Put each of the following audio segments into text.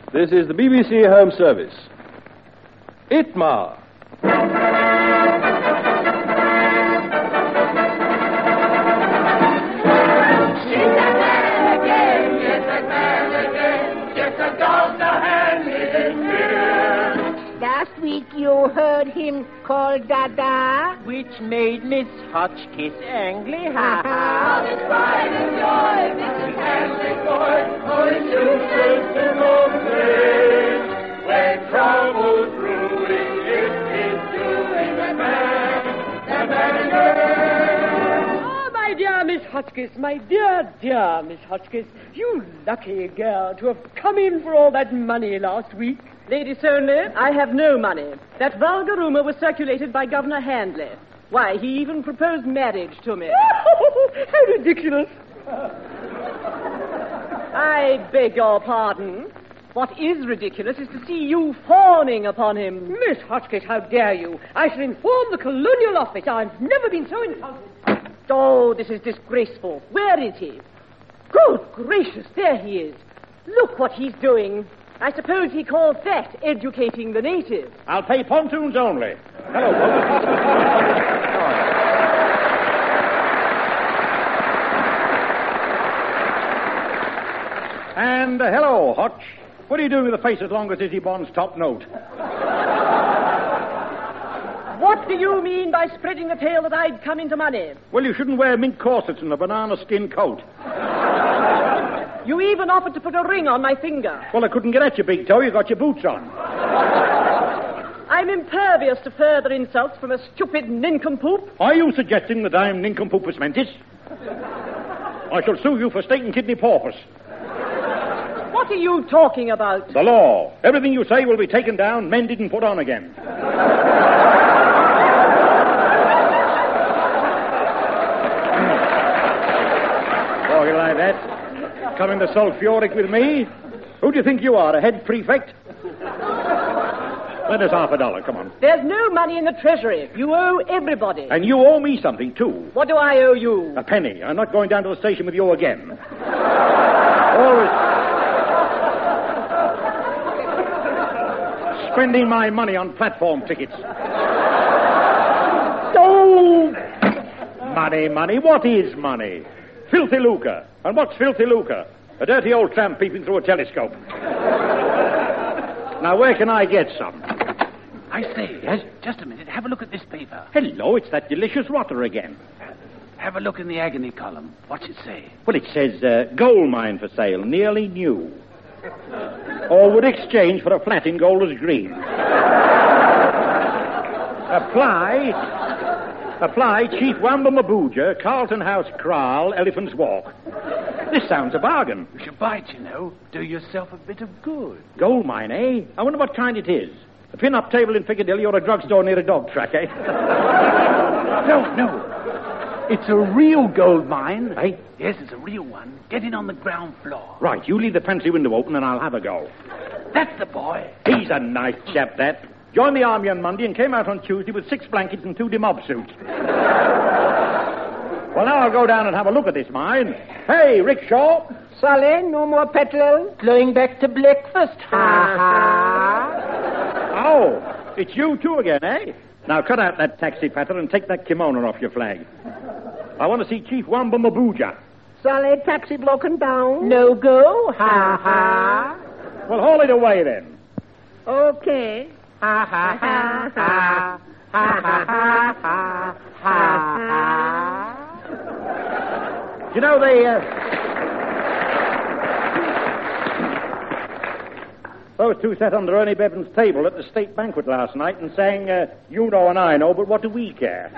This is the BBC Home Service. Itmar. Last week you heard him call Dada, which made Miss Hotchkiss angry, ha ha. It's pride and joy, Mrs. Hanley's boy, for his children's in old days. When trouble's brewing, it is doing the man and girl. Oh, my dear Miss Hotchkiss, my dear Miss Hotchkiss, you lucky girl to have come in for all that money last week. Lady Sonley, I have no money. That vulgar rumor was circulated by Governor Handley. Why, he even proposed marriage to me. How ridiculous. I beg your pardon. What is ridiculous is to see you fawning upon him. Miss Hotchkiss, how dare you? I shall inform the Colonial Office. I've never been so insulted. Oh, this is disgraceful. Where is he? Good gracious, there he is. Look what he's doing. I suppose he calls that educating the natives. I'll pay pontoons only. Hello, folks. And hello, Hotch. What are you doing with a face as long as Izzy Bond's top note? What do you mean by spreading the tale that I'd come into money? Well, you shouldn't wear mink corsets and a banana skin coat. You even offered to put a ring on my finger. Well, I couldn't get at your big toe. You got your boots on. I'm impervious to further insults from a stupid nincompoop. Are you suggesting that I'm nincompoopus mentis? I shall sue you for state and kidney paupers. What are you talking about? The law. Everything you say will be taken down, mended, and put on again. Talking like that. Coming to sulphuric with me? Who do you think you are, a head prefect? Lend us $50, come on. There's no money in the treasury. You owe everybody. And you owe me something, too. What do I owe you? A penny. I'm not going down to the station with you again. Always spending my money on platform tickets. Oh! Money. What is money? Filthy lucre. And what's filthy lucre? A dirty old tramp peeping through a telescope. Now, where can I get some? I say, yes? Just a minute. Have a look at this paper. Hello, it's that delicious rotter again. Have a look in the agony column. What's it say? Well, it says, gold mine for sale, nearly new. Or would exchange for a flat in Golders Green. Apply, Chief Wamba Mabuja, Carlton House Kraal, Elephant's Walk. This sounds a bargain. You should buy it, you know. Do yourself a bit of good. Gold mine, eh? I wonder what kind it is. A pin-up table in Piccadilly or a drugstore near a dog track, eh? No. It's a real gold mine. Eh? Yes, it's a real one. Get in on the ground floor. Right, you leave the pantry window open and I'll have a go. That's the boy. He's a nice chap, that. Joined the army on Monday and came out on Tuesday with 6 blankets and 2 demob suits. Well, now I'll go down and have a look at this mine. Hey, Rickshaw. Sully, no more petrol. Going back to breakfast. Ha ha. Oh, it's you too again, eh? Now cut out that taxi patter and take that kimono off your flag. I want to see Chief Wamba Mabuja. Sully, taxi broken down. No go. Ha ha. Well, haul it away then. Okay. Ha ha ha ha. Ha ha ha ha. Ha ha. You know, those two sat under Ernie Bevan's table at the state banquet last night and sang, you know and I know, but what do we care?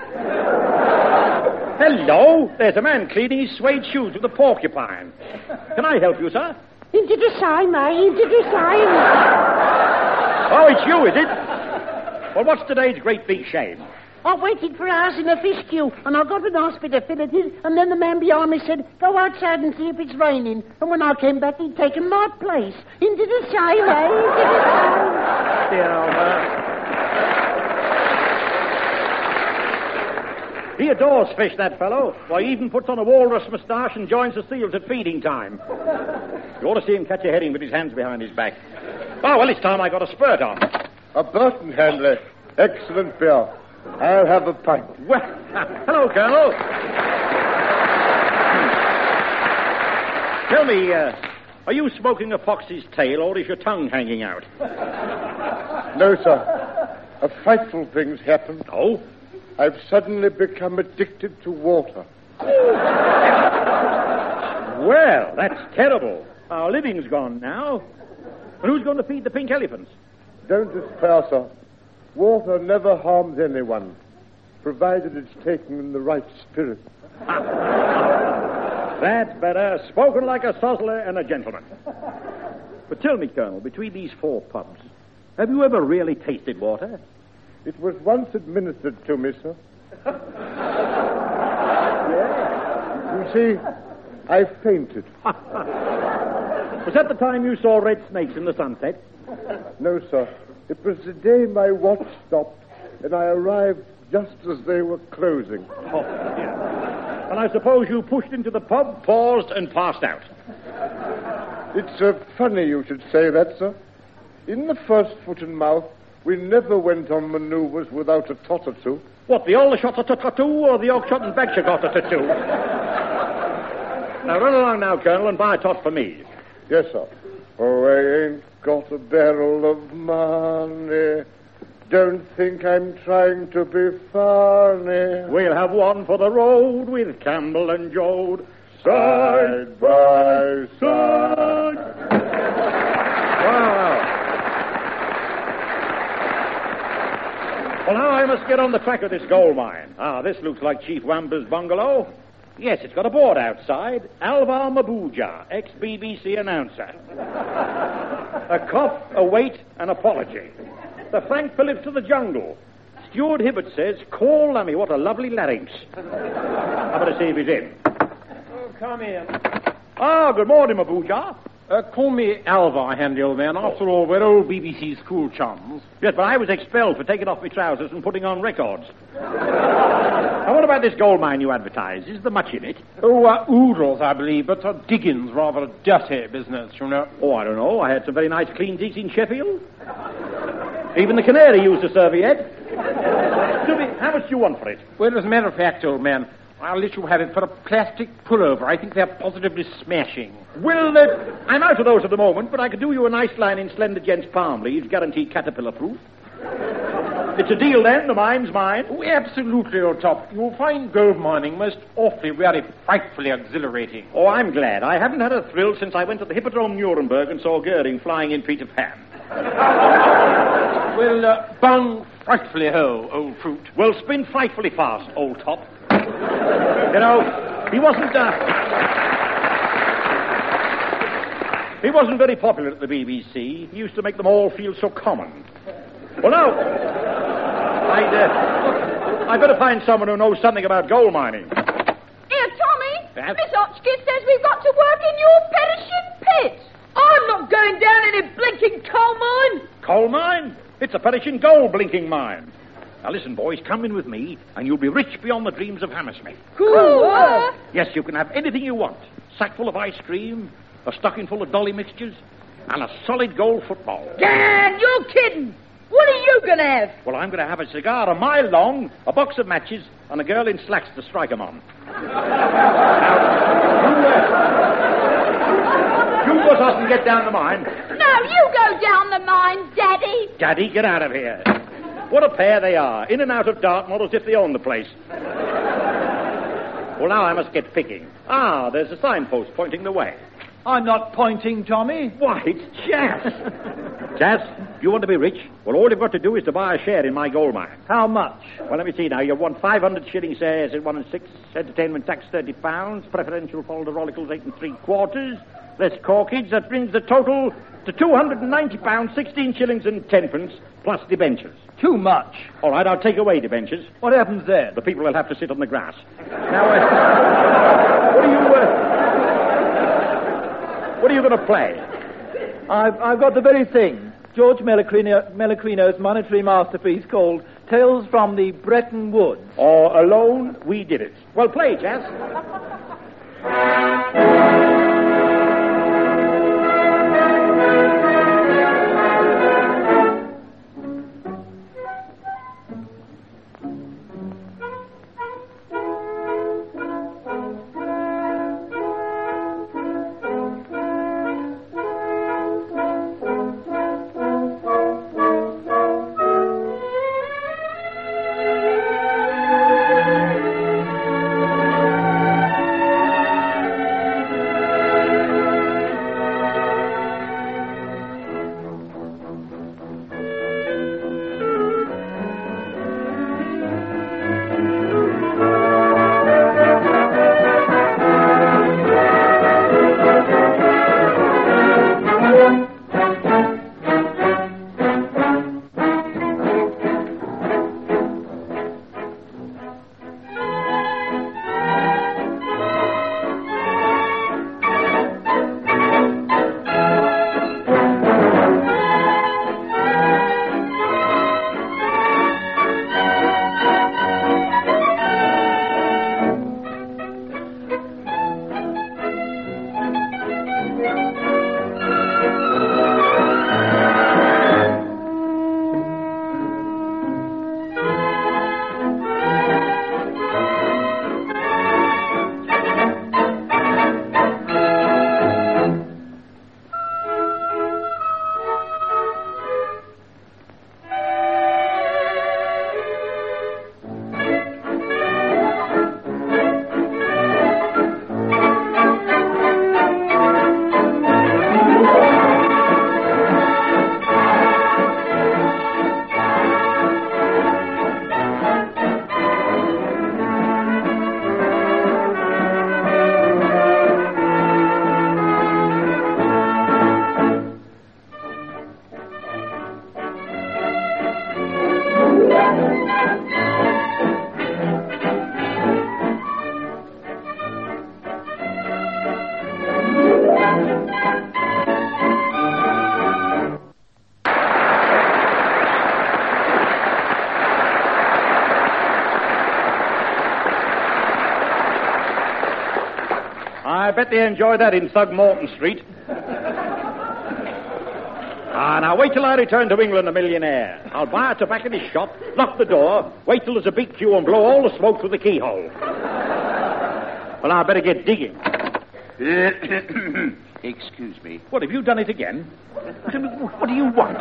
Hello, there's a man cleaning his suede shoes with a porcupine. Can I help you, sir? Into the sign, into the sign. Oh, it's you, is it? Well, what's today's great big shame? I waited for hours in a fish queue, and I got an hospital fitted, and then the man behind me said, go outside and see if it's raining. And when I came back, he'd taken my place. Into the shine, Into the shine. Dear old man. He adores fish, that fellow. Why, he even puts on a walrus moustache and joins the seals at feeding time. You ought to see him catch a herring with his hands behind his back. Oh, well, it's time I got a spurt on. A Burton Handley. Excellent beer. I'll have a pint. Well, hello, Colonel. Tell me, are you smoking a fox's tail, or is your tongue hanging out? No, sir. A frightful thing's happened. Oh? I've suddenly become addicted to water. Well, that's terrible. Our living's gone now. And who's going to feed the pink elephants? Don't despair, sir. Water never harms anyone, provided it's taken in the right spirit. That's better. Spoken like a sozzler and a gentleman. But tell me, Colonel, between these 4 pubs, have you ever really tasted water? It was once administered to me, sir. You see, I fainted. Was that the time you saw red snakes in the sunset? No, sir. It was the day my watch stopped, and I arrived just as they were closing. Oh, yeah. And I suppose you pushed into the pub, paused, and passed out. It's funny you should say that, sir. In the first foot and mouth, we never went on manoeuvres without a tot or two. What, the all shot a two or the oak shot and back shot a two? Now run along now, Colonel, and buy a tot for me. Yes, sir. Oh, I ain't got a barrel of money. Don't think I'm trying to be funny. We'll have one for the road with Campbell and Jode. Side by side. Wow. Well, now I must get on the track of this gold mine. This looks like Chief Wamba's bungalow. Yes, it's got a board outside. Alvar Mabuja, ex-BBC announcer. A cough, a wait, an apology. The Frank Phillips of the jungle. Stuart Hibbert says, call Lummy, what a lovely larynx. I better see if he's in. Oh, come in. Good morning, Mabuja. Call me Alvar, handy old man. After all, we're old BBC school chums. Yes, but I was expelled for taking off my trousers and putting on records. Now, what about this gold mine you advertise? Is there much in it? Oodles, I believe, but digging's rather a dirty business, you know. Oh, I don't know. I had some very nice clean digs in Sheffield. Even the canary used a serviette. Tell me, how much do you want for it? Well, as a matter of fact, old man, I'll let you have it for a plastic pullover. I think they're positively smashing. Well, I'm out of those at the moment, but I could do you a nice line in Slender Gent's palm leaves, guaranteed caterpillar-proof. It's a deal, then. The mine's mine. Oh, absolutely, old top. You'll find gold mining most awfully, very frightfully exhilarating. Oh, I'm glad. I haven't had a thrill since I went to the Hippodrome Nuremberg and saw Goering flying in Peter Pan. Well, bung frightfully ho, old fruit. Well, spin frightfully fast, old top. You know, he wasn't very popular at the BBC. He used to make them all feel so common. Well, now, I'd better find someone who knows something about gold mining. Here, Tommy. Yes? Miss Hotchkiss says we've got to work in your perishing pit. I'm not going down any blinking coal mine. Coal mine? It's a perishing gold blinking mine. Now listen, boys, come in with me, and you'll be rich beyond the dreams of Hammersmith. Cool. Yes, you can have anything you want. Sack full of ice cream, a stocking full of dolly mixtures, and a solid gold football. Dan, you're kidding. What are you going to have? Well, I'm going to have a cigar a mile long, a box of matches, and a girl in slacks to strike 'em on. Now, you go us and get down the mine. No, you go down the mine, Daddy. Daddy, get out of here. What a pair they are, in and out of Dartmoor as if they own the place. Well, now I must get picking. There's a signpost pointing the way. I'm not pointing, Tommy. Why, it's Jas. Jas, you want to be rich? Well, all you've got to do is to buy a share in my gold mine. How much? Well, let me see now. You want 500 shilling shares at 1 6, entertainment tax £30, preferential folder rollicles 8 3/4, less corkage. That brings the total to £290, 16 shillings and 10 pence, plus debentures. Too much. All right, I'll take away debentures. What happens then? The people will have to sit on the grass. Now, what are you going to play? I've got the very thing. George Melachrino's monetary masterpiece called Tales from the Bretton Woods. Or Alone We Did It. Well, play, Jas. I bet they enjoy that in Throgmorton Street. Now wait till I return to England a millionaire. I'll buy a tobacconist shop, lock the door, wait till there's a big queue and blow all the smoke through the keyhole. Well, I better get digging. Excuse me. What, have you done it again? What do you want?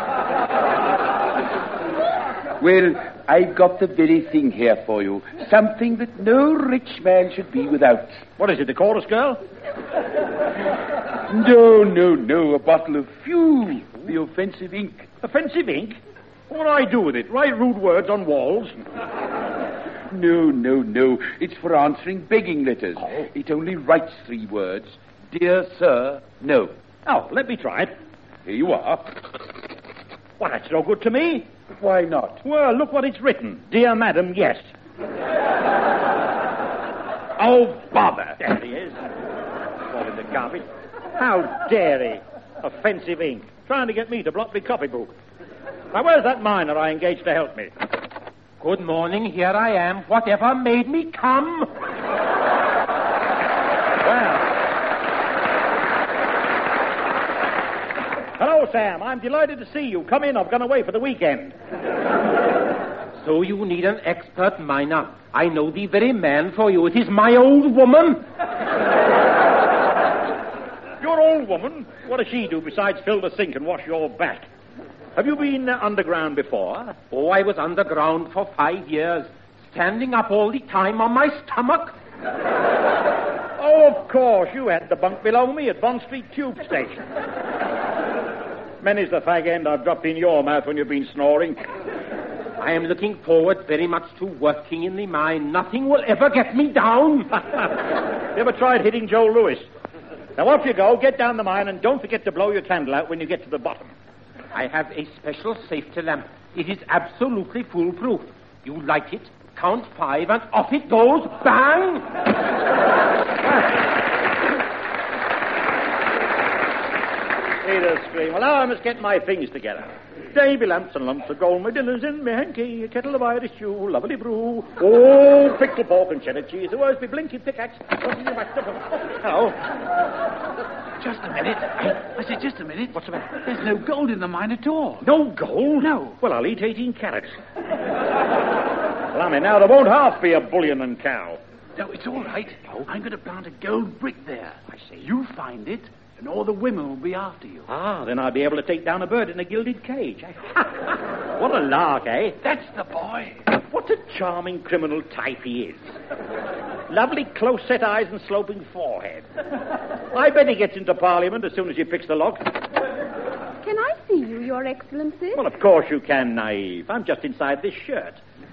Well, I've got the very thing here for you. Something that no rich man should be without. What is it, the chorus girl? No. A bottle of Fuel, the offensive ink. Offensive ink? What do I do with it? Write rude words on walls? No. It's for answering begging letters. Oh. It only writes 3 words. Dear Sir, no. Oh, let me try it. Here you are. Well, that's no good to me. Why not? Well, look what it's written. Dear Madam, yes. Oh, bother. There he is. Fall in the garbage. How dare he? Offensive ink. Trying to get me to block my copybook. Now, where's that miner I engaged to help me? Good morning, here I am. Whatever made me come? Well. Hello, Sam. I'm delighted to see you. Come in. I've gone away for the weekend. So you need an expert miner. I know the very man for you. It is my old woman. Your old woman? What does she do besides fill the sink and wash your back? Have you been underground before? Oh, I was underground for 5 years, standing up all the time on my stomach. Oh, of course. You had the bunk below me at Bond Street Tube Station. Many's the fag end I've dropped in your mouth when you've been snoring. I am looking forward very much to working in the mine. Nothing will ever get me down. You ever tried hitting Joe Louis? Now, off you go. Get down the mine, and don't forget to blow your candle out when you get to the bottom. I have a special safety lamp. It is absolutely foolproof. You light it, count 5, and off it goes. Bang! Ada scream. Well, now I must get my things together. Davy lamps and lumps of gold, my dinner's in my hanky, a kettle of Irish stew, lovely brew, oh, pickled pork and cheddar cheese, the worst be blinky pickaxe. Hello. Just a minute. I said, just a minute. What's the matter? There's no gold in the mine at all. No gold? No. Well, I'll eat 18 carrots. Blimey, now there won't half be a bullion and cow. No, it's all right. No. I'm going to plant a gold brick there. I see. You find it, and all the women will be after you. Ah, then I'll be able to take down a bird in a gilded cage. What a lark, eh? That's the boy. What a charming criminal type he is. Lovely close-set eyes and sloping forehead. I bet he gets into Parliament as soon as he picks the lock. Can I see you, Your Excellency? Well, of course you can, Naive. I'm just inside this shirt.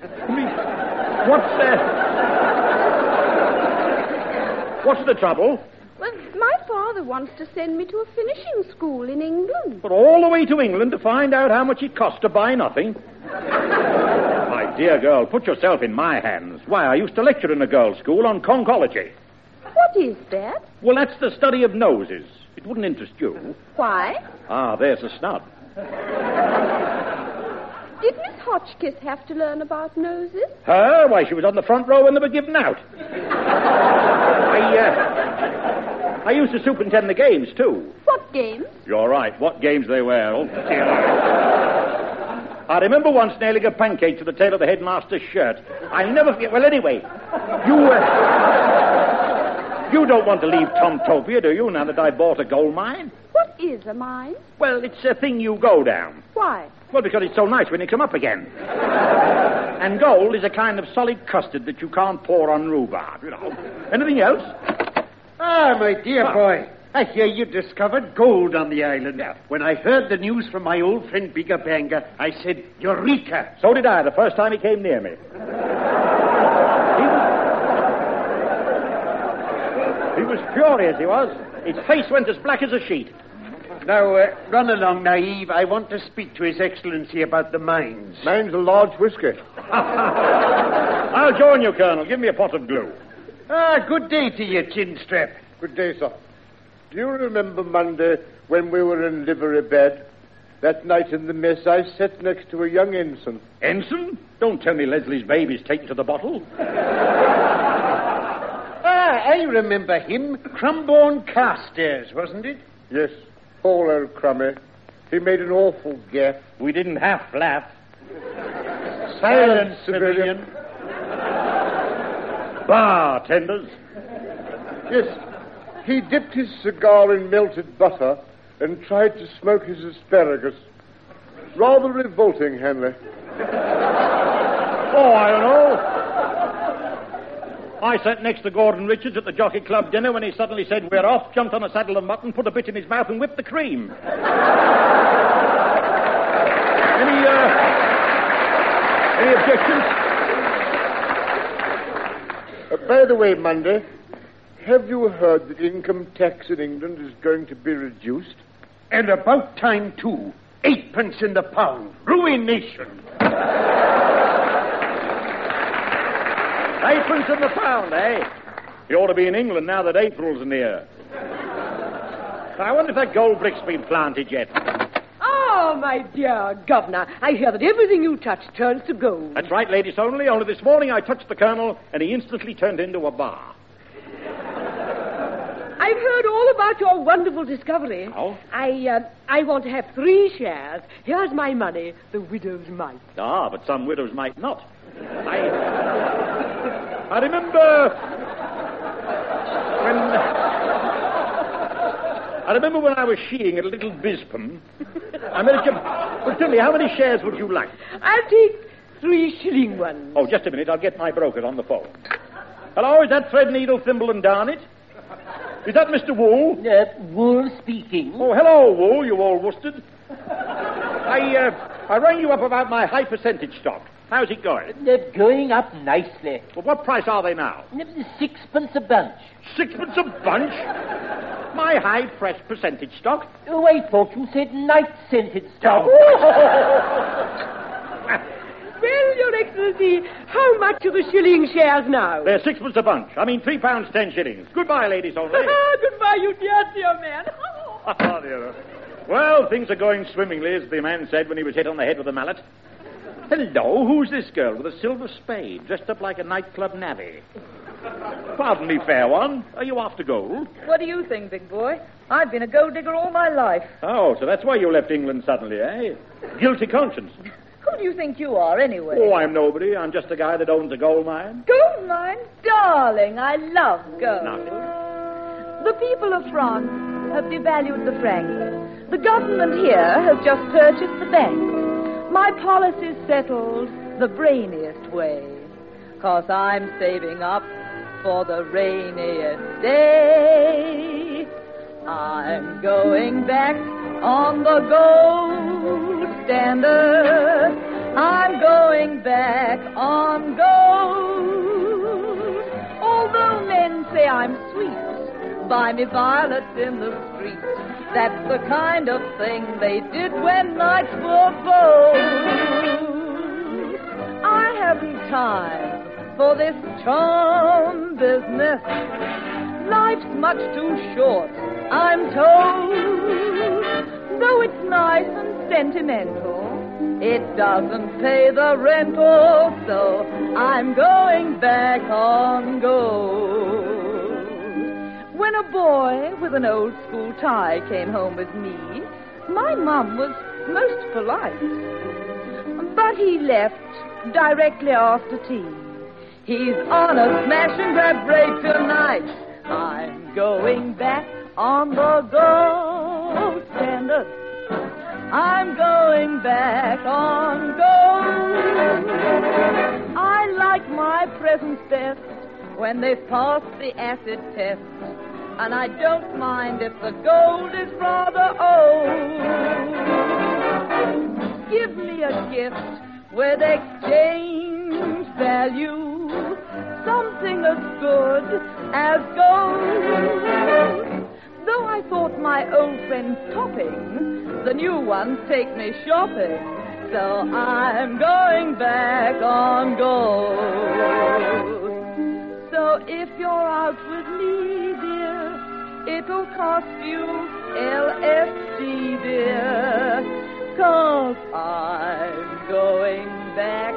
What's the trouble? Well, my father wants to send me to a finishing school in England. But all the way to England to find out how much it costs to buy nothing? My dear girl, put yourself in my hands. Why, I used to lecture in a girls' school on conchology. What is that? Well, that's the study of noses. It wouldn't interest you. Why? Ah, there's a snub. Did Miss Hotchkiss have to learn about noses? Her? Why, she was on the front row when they were given out. I used to superintend the games, too. What games? You're right. What games they were. Oh, dear. I remember once nailing a pancake to the tail of the headmaster's shirt. I'll never forget. Well, anyway, you don't want to leave Tomtopia, do you, now that I bought a gold mine? What is a mine? Well, it's a thing you go down. Why? Well, because it's so nice when you come up again. And gold is a kind of solid custard that you can't pour on rhubarb, you know. Anything else? Ah, my dear boy, I hear you discovered gold on the island. Yeah. When I heard the news from my old friend Bigger Banger, I said, Eureka! So did I, the first time he came near me. He was furious, he was. His face went as black as a sheet. Now, run along, Naive. I want to speak to His Excellency about the mines. Mine's a large whiskey. I'll join you, Colonel. Give me a pot of glue. Ah, good day to you, Chinstrap. Good day, sir. Do you remember Monday when we were in livery bed? That night in the mess, I sat next to a young ensign. Ensign? Don't tell me Leslie's baby's taken to the bottle. I remember him. Crumborn Carstairs, wasn't it? Yes, poor old Crummy. He made an awful gaff. We didn't half laugh. Silence, civilian. Bartenders. Yes, he dipped his cigar in melted butter and tried to smoke his asparagus. Rather revolting, Hanley. Oh, I don't know. I sat next to Gordon Richards at the Jockey Club dinner when he suddenly said, "We're off," jumped on a saddle of mutton, put a bit in his mouth and whipped the cream. Any objections? By the way, Monday, have you heard that income tax in England is going to be reduced? And about time, too. 8p in the pound. Ruination. 8p in the pound, eh? You ought to be in England now that April's near. I wonder if that gold brick's been planted yet. Oh, my dear Governor, I hear that everything you touch turns to gold. That's right, ladies only. Only this morning I touched the Colonel, and he instantly turned into a bar. I've heard all about your wonderful discovery. Oh? I want to have 3 shares. Here's my money, the widow's mite. Ah, but some widows might not. I remember when I was sheeing at a little Bispam. I made a jump. Well, tell me, how many shares would you like? I'll take 3 shilling ones. Oh, just a minute. I'll get my broker on the phone. Hello, is that Threadneedle, Thimble and Darnit? Is that Mr. Wool? Wool speaking. Oh, hello, Wool, you old worsted. I rang you up about my high percentage stock. How's it going? They're going up nicely. Well, what price are they now? 6p a bunch. 6p a bunch? My high press percentage stock? Oh, I thought you said night-scented stock. Well, Your Excellency, how much are the shilling shares now? They're 6p a bunch. I mean, £3 10 shillings. Goodbye, ladies only. Goodbye, you dear man. Oh, dear. Well, things are going swimmingly, as the man said when he was hit on the head with a mallet. Hello, who's this girl with a silver spade, dressed up like a nightclub navvy? Pardon me, fair one. Are you after gold? What do you think, big boy? I've been a gold digger all my life. Oh, so that's why you left England suddenly, eh? Guilty conscience. Who do you think you are, anyway? Oh, I'm nobody. I'm just a guy that owns a gold mine. Gold mine? Darling, I love gold. Nothing. The people of France have devalued the franc. The government here has just purchased the bank. My policy's settled the brainiest way, 'cause I'm saving up for the rainiest day. I'm going back on the gold standard. I'm going back on gold. Although men say I'm sweet, buy me violets in the street. That's the kind of thing they did when nights were bold. I haven't time for this charm business. Life's much too short, I'm told. Though it's nice and sentimental, it doesn't pay the rental, so I'm going back on gold. When a boy with an old school tie came home with me, my mum was most polite. But he left directly after tea. He's on a smash and grab break tonight. I'm going back on the gold standard. I'm going back on gold. I like my presents best when they've passed the acid test. And I don't mind if the gold is rather old. Give me a gift with exchange value, something as good as gold. Though I thought my old friend's topping, the new ones take me shopping, so I'm going back on gold. So if you're out with me, dear, it'll cost you LSD, dear, 'cause I'm going back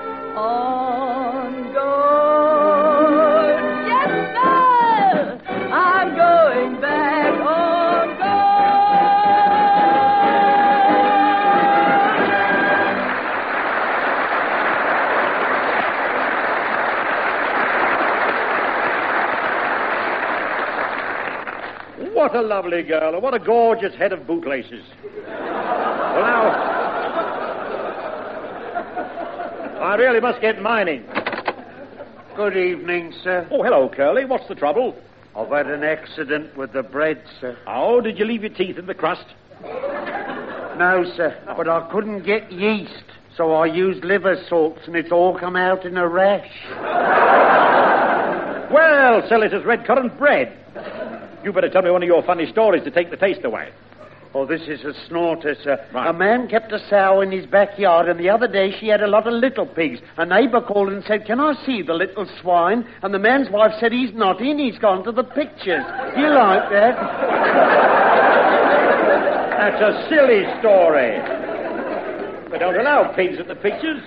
on gold. Yes, sir! I'm going back on gold. What a lovely girl, and what a gorgeous head of bootlaces. Well, now, I really must get mining. Good evening, sir. Oh, hello, Curly. What's the trouble? I've had an accident with the bread, sir. Oh, did you leave your teeth in the crust? No, sir, but I couldn't get yeast, so I used liver salts, and it's all come out in a rash. Well, sell it as red currant bread. You better tell me one of your funny stories to take the taste away. Oh, this is a snorter, sir. Right. A man kept a sow in his backyard, and the other day she had a lot of little pigs. A neighbour called and said, "Can I see the little swine?" And the man's wife said, "He's not in, he's gone to the pictures." Do you like that? That's a silly story. They don't allow pigs at the pictures.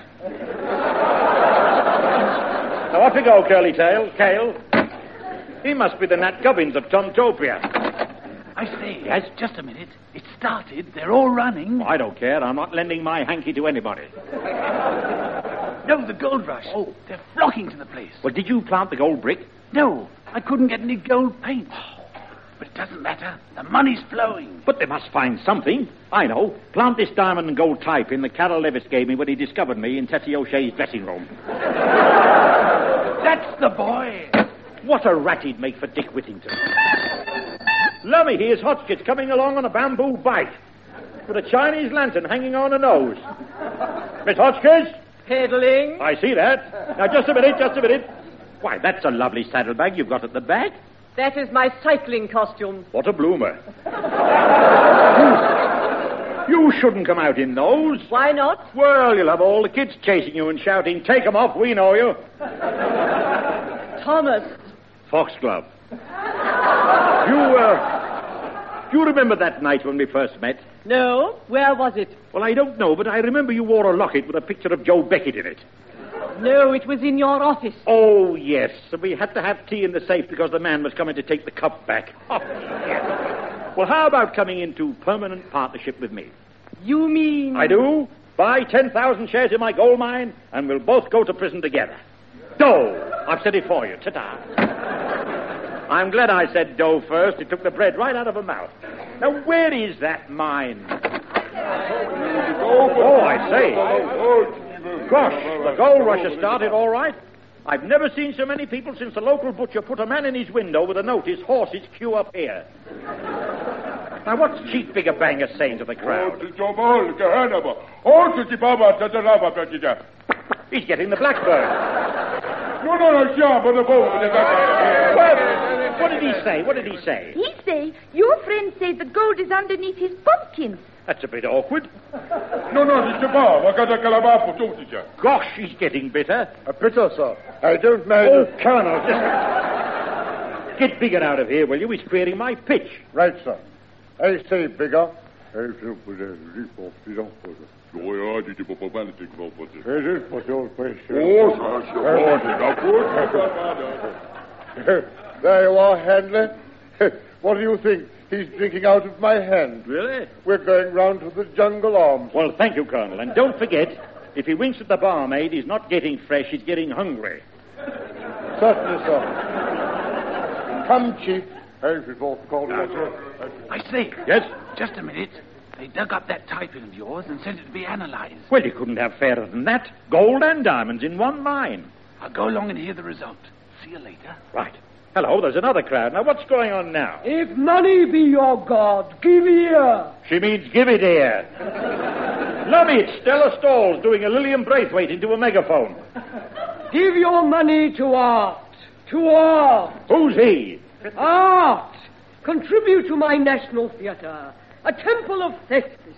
Now, off you go, Curly Tail. Kale. He must be the Nat Gubbins of Tomtopia. I say, yes, just a minute. It started. They're all running. Oh, I don't care. I'm not lending my hanky to anybody. No, the gold rush. Oh, they're flocking to the place. Well, did you plant the gold brick? No, I couldn't get any gold paint. But it doesn't matter. The money's flowing. But they must find something. I know. Plant this diamond and gold type in the Carol Levis gave me when he discovered me in Tessie O'Shea's dressing room. That's the boy. What a rat he'd make for Dick Whittington. Lummy, here's Hotchkiss coming along on a bamboo bike with a Chinese lantern hanging on a nose. Miss Hotchkiss? Peddling. I see that. Now, just a minute. Why, that's a lovely saddlebag you've got at the back. That is my cycling costume. What a bloomer. You shouldn't come out in those. Why not? Well, you'll have all the kids chasing you and shouting, "Take 'em off, we know you." Thomas. Foxglove. Do you remember that night when we first met? No? Where was it? Well, I don't know, but I remember you wore a locket with a picture of Joe Beckett in it. No, it was in your office. Oh, yes. We had to have tea in the safe because the man was coming to take the cup back. Oh, yes. Well, how about coming into permanent partnership with me? You mean... I do. Buy 10,000 shares in my gold mine, and we'll both go to prison together. Dough! I've said it for you. Ta-ta. I'm glad I said dough first. It took the bread right out of her mouth. Now, where is that mine? Oh, I say. Gosh, the gold rush has started all right. I've never seen so many people since the local butcher put a man in his window with a notice, horses queue up here. Now, what's Chief Bigger Banger saying to the crowd? He's getting the blackbird. What did he say? What did he say? He say, your friend say the gold is underneath his pumpkins. That's a bit awkward. Gosh, he's getting bitter. Bitter, sir. I don't mind. Oh, Colonel, just... Get Bigger out of here, will you? He's queering my pitch. Right, sir. I say, Bigger. There you are, Handler. What do you think? He's drinking out of my hand. Really? We're going round to the Jungle Arms. Well, thank you, Colonel. And don't forget, if he winks at the barmaid, he's not getting fresh, he's getting hungry. Certainly, sir. Come, Chief. I say. Yes? Just a minute. They dug up that typing of yours and sent it to be analyzed. Well, you couldn't have fairer than that. Gold and diamonds in one mine. I'll go along and hear the result. See you later. Right. Hello, there's another crowd. Now, what's going on now? If money be your God, give ear. She means give it here. Lummy, it's Stella Stalls doing a Lillian Braithwaite into a megaphone. Give your money to art. To art. Who's he? Art. Contribute to my National Theatre. A temple of Thespis.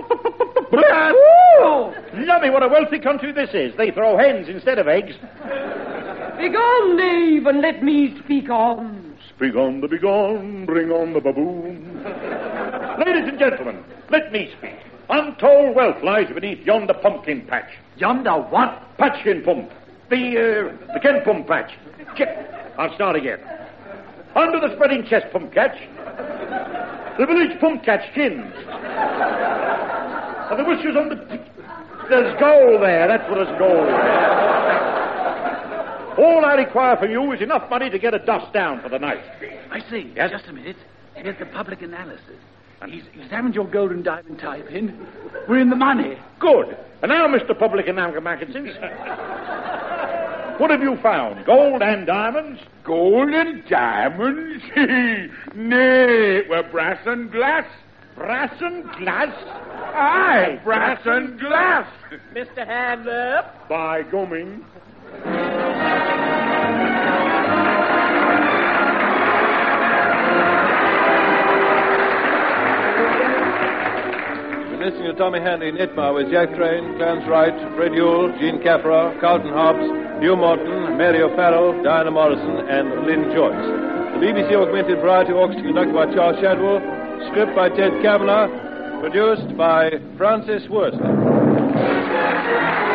Lummy, what a wealthy country this is. They throw hens instead of eggs. Begone, knave, and let me speak on. Speak on the begone, bring on the baboon. Ladies and gentlemen, let me speak. Untold wealth lies beneath yonder pumpkin patch. Yonder what? Patchkin pump. The Ken pump patch. I'll start again. Under the spreading chest pump catch, the village pump catch chins. And the whiskers on the... There's gold there. That's what there's gold there. All I require from you is enough money to get a dust down for the night. I see. Yes? Just a minute. Here's the public analysis. He's examined your gold and diamond tie-pin. We're in the money. Good. And now, Mr. Public Analysis, what have you found? Gold and diamonds? Gold and diamonds? Nay, we're brass and glass. Brass and glass? Aye, brass and glass. Mr. Handler. By gumming. Listening to Tommy Hanley in Itmar with Jack Train, Clarence Wright, Fred Ewell, Gene Capra, Carlton Hobbs, Hugh Morton, Mary O'Farrell, Diana Morrison, and Lynn Joyce. The BBC Augmented Variety Orchestra conducted by Charles Shadwell, script by Ted Kavanagh, produced by Francis Worsley.